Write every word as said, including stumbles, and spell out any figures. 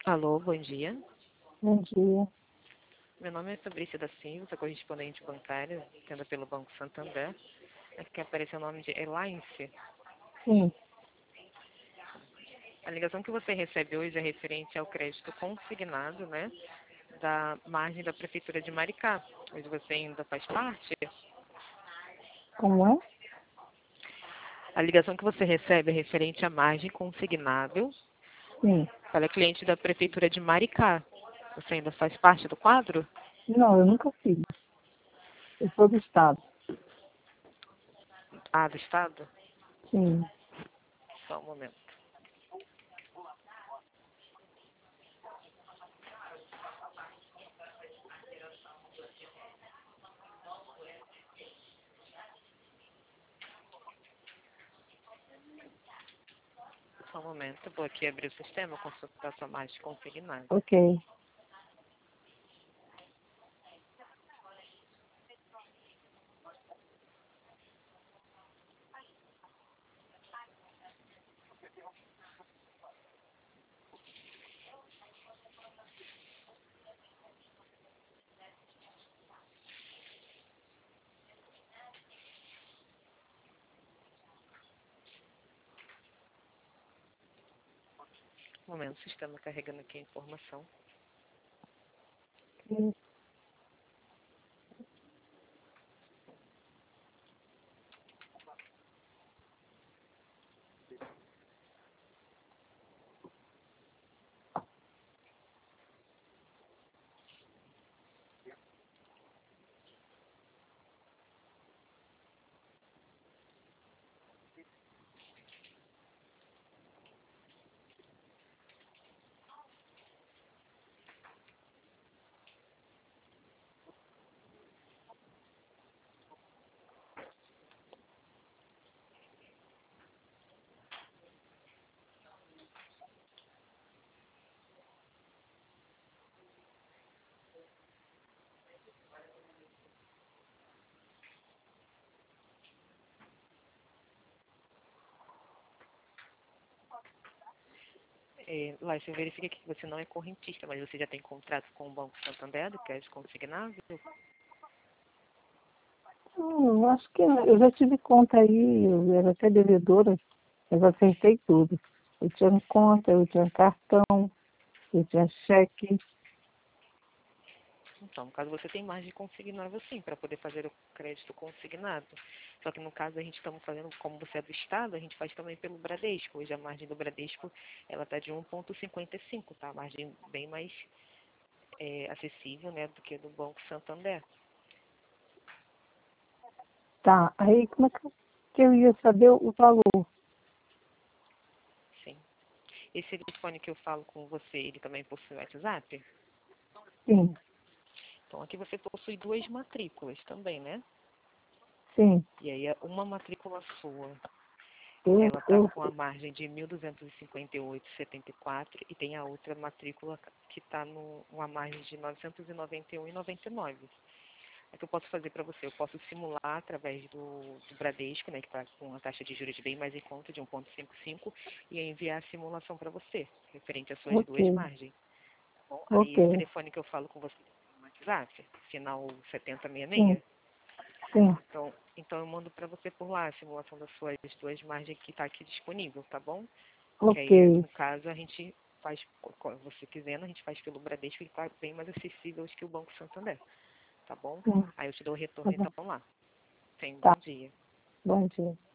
Alô, bom dia. Bom dia. Meu nome é Fabrícia da Silva, sou correspondente bancária, tenda pelo Banco Santander. Aqui apareceu o nome de Eliance. Sim. A ligação que você recebe hoje é referente ao crédito consignado, né, da margem da Prefeitura de Maricá. Hoje você ainda faz parte. Como é? A ligação que você recebe é referente à margem consignável Sim. para cliente da Prefeitura de Maricá. Você ainda faz parte do quadro? Não, eu nunca fiz. Eu sou do Estado. Ah, do Estado? Sim. Só um momento. Só um momento. Vou aqui abrir o sistema, consultar sua margem consignada. Ok. Um momento, o sistema carregando aqui a informação. Sim. É, lá, você verifica que você não é correntista, mas você já tem contrato com o Banco Santander, do crédito consignado? Hum, eu acho que eu já tive conta aí, eu era até devedora, mas acertei tudo. Eu tinha conta, eu tinha cartão, eu tinha cheque. Então, no caso, você tem margem consignável sim, para poder fazer o crédito consignado. Só que no caso, a gente estamos fazendo, como você é do Estado, a gente faz também pelo Bradesco. Hoje a margem do Bradesco, ela está de um vírgula cinquenta e cinco, tá? A margem bem mais é, acessível, né, do que do Banco Santander. Tá, aí como é que que eu ia saber o valor? Sim. Esse telefone que eu falo com você, ele também possui WhatsApp? Sim, Então, aqui você possui duas matrículas também, né? sim. E aí, uma matrícula sua, Eu, ela está eu, com a margem de mil duzentos e cinquenta e oito vírgula setenta e quatro e tem a outra matrícula que está numa margem de novecentos e noventa e um vírgula noventa e nove. O que eu posso fazer para você? Eu posso simular através do, do Bradesco, né, que está com uma taxa de juros bem mais em conta, de um vírgula cinquenta e cinco, e enviar a simulação para você, referente às suas duas ok, margens. Bom, aí esse ok. telefone que eu falo com você no WhatsApp, final setenta sessenta e Sim, seis, sim, então, então eu mando para você por lá a simulação das suas duas margens que está aqui disponível, tá bom? Que ok. aí, no caso, a gente faz, como você quisendo, a gente faz pelo Bradesco e está bem mais acessível que o Banco Santander, tá bom? Sim, Aí eu te dou o tá retorno bom. então lá. Tenha um bom Tá, dia. bom dia.